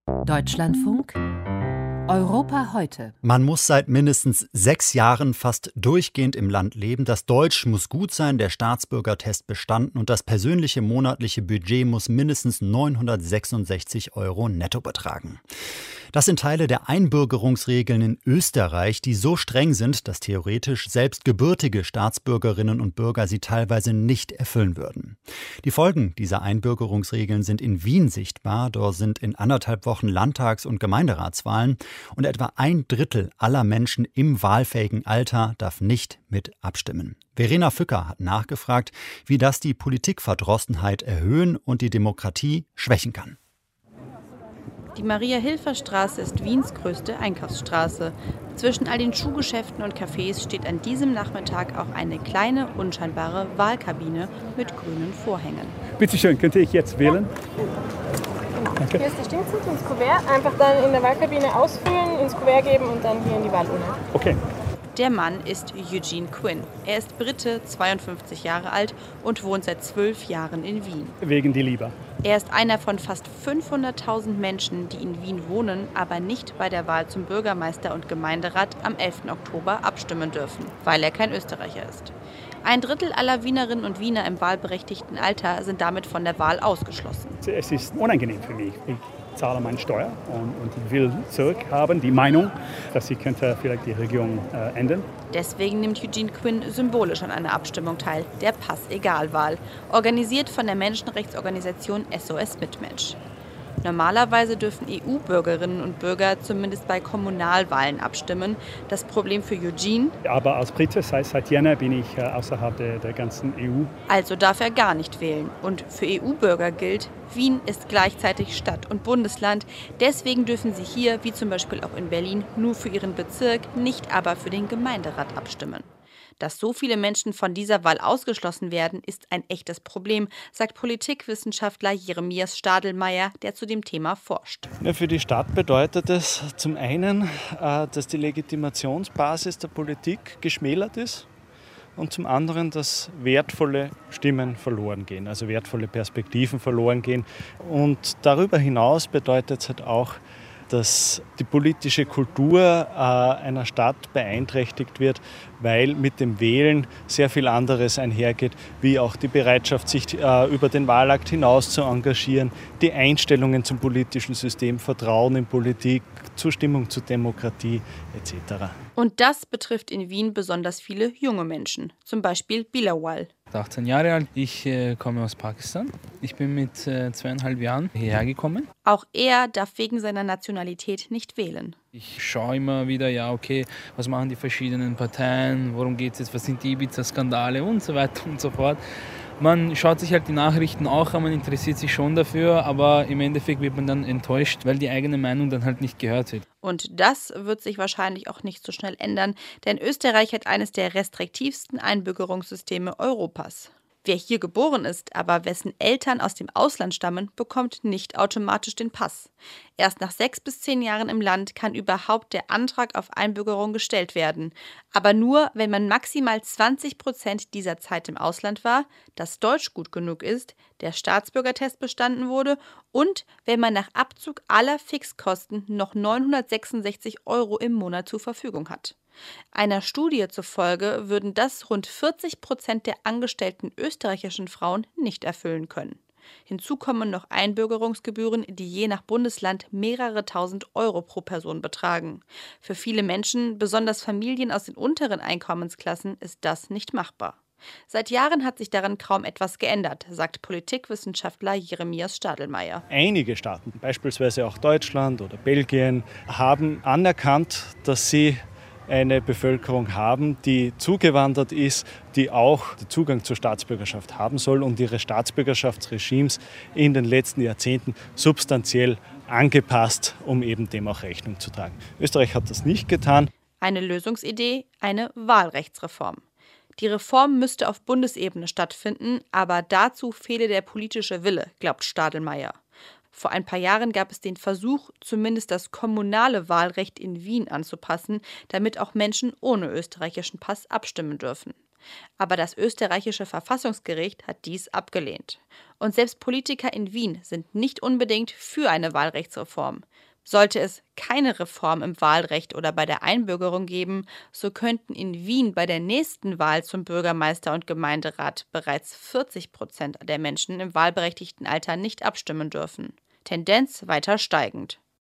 Deutschlandfunk Europa heute. Man muss seit mindestens 6 Jahren fast durchgehend im Land leben. Das Deutsch muss gut sein, der Staatsbürgertest bestanden und das persönliche monatliche Budget muss mindestens 966 € netto betragen. Das sind Teile der Einbürgerungsregeln in Österreich, die so streng sind, dass theoretisch selbst gebürtige Staatsbürgerinnen und Bürger sie teilweise nicht erfüllen würden. Die Folgen dieser Einbürgerungsregeln sind in Wien sichtbar. Dort sind in 1,5 Wochen Landtags- und Gemeinderatswahlen und etwa 1/3 aller Menschen im wahlfähigen Alter darf nicht mit abstimmen. Verena Fücker hat nachgefragt, wie das die Politikverdrossenheit erhöhen und die Demokratie schwächen kann. Die Maria-Hilfer-Straße ist Wiens größte Einkaufsstraße. Zwischen all den Schuhgeschäften und Cafés steht an diesem Nachmittag auch eine kleine, unscheinbare Wahlkabine mit grünen Vorhängen. Bitte schön, könnte ich jetzt wählen? Danke. Hier ist der Stimmzettel ins Kuvert. Einfach dann in der Wahlkabine ausfüllen, ins Kuvert geben und dann hier in die Wahlurne. Okay. Der Mann ist Eugene Quinn. Er ist Brite, 52 Jahre alt und wohnt seit 12 Jahren in Wien. Wegen die Liebe. Er ist einer von fast 500.000 Menschen, die in Wien wohnen, aber nicht bei der Wahl zum Bürgermeister und Gemeinderat am 11. Oktober abstimmen dürfen, weil er kein Österreicher ist. 1/3 aller Wienerinnen und Wiener im wahlberechtigten Alter sind damit von der Wahl ausgeschlossen. Es ist unangenehm für mich. Ich zahle meine Steuer und ich will zurückhaben die Meinung, dass sie könnte vielleicht die Regierung ändern. Deswegen nimmt Eugene Quinn symbolisch an einer Abstimmung teil, der Pass-Egal-Wahl, organisiert von der Menschenrechtsorganisation SOS Mitmensch. Normalerweise dürfen EU-Bürgerinnen und Bürger zumindest bei Kommunalwahlen abstimmen. Das Problem für Eugene: Aber als Brite, seit Jänner bin ich außerhalb der ganzen EU. Also darf er gar nicht wählen. Und für EU-Bürger gilt, Wien ist gleichzeitig Stadt und Bundesland. Deswegen dürfen sie hier, wie zum Beispiel auch in Berlin, nur für ihren Bezirk, nicht aber für den Gemeinderat abstimmen. Dass so viele Menschen von dieser Wahl ausgeschlossen werden, ist ein echtes Problem, sagt Politikwissenschaftler Jeremias Stadelmeier, der zu dem Thema forscht. Ja, für die Stadt bedeutet es zum einen, dass die Legitimationsbasis der Politik geschmälert ist und zum anderen, dass wertvolle Stimmen verloren gehen, also wertvolle Perspektiven verloren gehen. Und darüber hinaus bedeutet es halt auch, dass die politische Kultur einer Stadt beeinträchtigt wird, weil mit dem Wählen sehr viel anderes einhergeht, wie auch die Bereitschaft, sich über den Wahlakt hinaus zu engagieren, die Einstellungen zum politischen System, Vertrauen in Politik, Zustimmung zur Demokratie etc. Und das betrifft in Wien besonders viele junge Menschen, zum Beispiel Bilawal. 18 Jahre alt, ich komme aus Pakistan. Ich bin mit 2,5 Jahren hierher gekommen. Auch er darf wegen seiner Nationalität nicht wählen. Ich schaue immer wieder, was machen die verschiedenen Parteien, worum geht es jetzt, was sind die Ibiza-Skandale und so weiter und so fort. Man schaut sich halt die Nachrichten auch an, man interessiert sich schon dafür, aber im Endeffekt wird man dann enttäuscht, weil die eigene Meinung dann halt nicht gehört wird. Und das wird sich wahrscheinlich auch nicht so schnell ändern, denn Österreich hat eines der restriktivsten Einbürgerungssysteme Europas. Wer hier geboren ist, aber wessen Eltern aus dem Ausland stammen, bekommt nicht automatisch den Pass. Erst nach 6 bis 10 Jahren im Land kann überhaupt der Antrag auf Einbürgerung gestellt werden. Aber nur, wenn man maximal 20% dieser Zeit im Ausland war, das Deutsch gut genug ist, der Staatsbürgertest bestanden wurde und wenn man nach Abzug aller Fixkosten noch 966 € im Monat zur Verfügung hat. Einer Studie zufolge würden das rund 40% der angestellten österreichischen Frauen nicht erfüllen können. Hinzu kommen noch Einbürgerungsgebühren, die je nach Bundesland mehrere tausend € pro Person betragen. Für viele Menschen, besonders Familien aus den unteren Einkommensklassen, ist das nicht machbar. Seit Jahren hat sich daran kaum etwas geändert, sagt Politikwissenschaftler Jeremias Stadelmeier. Einige Staaten, beispielsweise auch Deutschland oder Belgien, haben anerkannt, dass sie eine Bevölkerung haben, die zugewandert ist, die auch den Zugang zur Staatsbürgerschaft haben soll und ihre Staatsbürgerschaftsregimes in den letzten Jahrzehnten substanziell angepasst, um eben dem auch Rechnung zu tragen. Österreich hat das nicht getan. Eine Lösungsidee, eine Wahlrechtsreform. Die Reform müsste auf Bundesebene stattfinden, aber dazu fehle der politische Wille, glaubt Stadelmeier. Vor ein paar Jahren gab es den Versuch, zumindest das kommunale Wahlrecht in Wien anzupassen, damit auch Menschen ohne österreichischen Pass abstimmen dürfen. Aber das österreichische Verfassungsgericht hat dies abgelehnt. Und selbst Politiker in Wien sind nicht unbedingt für eine Wahlrechtsreform. Sollte es keine Reform im Wahlrecht oder bei der Einbürgerung geben, so könnten in Wien bei der nächsten Wahl zum Bürgermeister und Gemeinderat bereits 40% der Menschen im wahlberechtigten Alter nicht abstimmen dürfen. Tendenz weiter steigend.